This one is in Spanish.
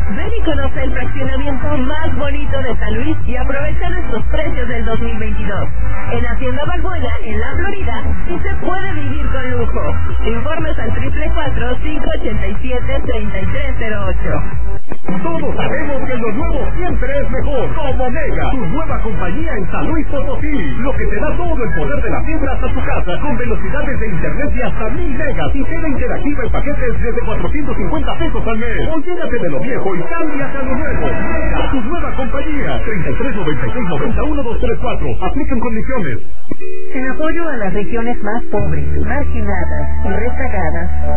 Ven y conoce el fraccionamiento más bonito de San Luis y aprovecha nuestros precios del 2022. En Hacienda Balbuena, en La Florida, sí se puede vivir con lujo. Informes al 444-587-3308. Todos sabemos que lo nuevo siempre es mejor. Como Mega, tu nueva compañía en San Luis Potosí. Lo que te da todo el poder de la fibra hasta tu casa, con velocidades de internet de hasta 1000 megas y tele interactiva en paquetes desde 450 pesos al mes. Olvídate de lo viejo y cámbiate a lo nuevo. Mega, tu nueva compañía. 3396901234. Aplican condiciones. En apoyo a las regiones más pobres, marginadas y rezagadas,